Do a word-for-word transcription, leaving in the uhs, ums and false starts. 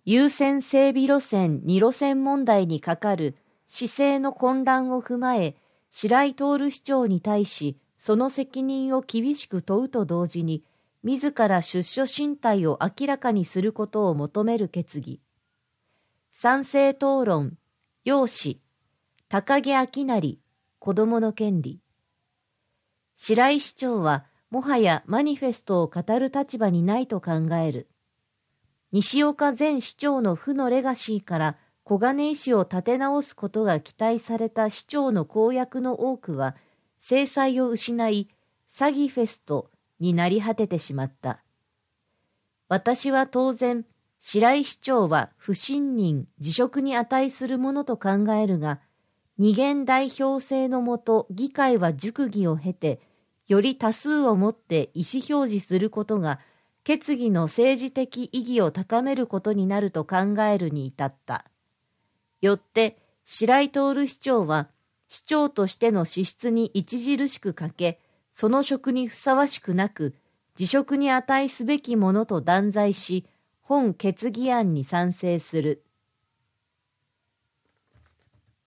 優先整備路線に路線問題にかかる市政の混乱を踏まえ、白井徹市長に対し、その責任を厳しく問うと同時に、自ら出処進退を明らかにすることを求める決議。賛成討論、要旨、高木明成、子どもの権利。白井市長は、もはやマニフェストを語る立場にないと考える。西岡前市長の負のレガシーから小金井市を立て直すことが期待された市長の公約の多くは、制裁を失い、詐欺フェストになり果ててしまった。私は当然、白井市長は不信任、辞職に値するものと考えるが、二元代表制のもと議会は熟議を経て、より多数をもって意思表示することが、決議の政治的意義を高めることになると考えるに至った。よって、白井徹市長は、市長としての資質に著しく欠け、その職にふさわしくなく、辞職に値すべきものと断罪し、本決議案に賛成する。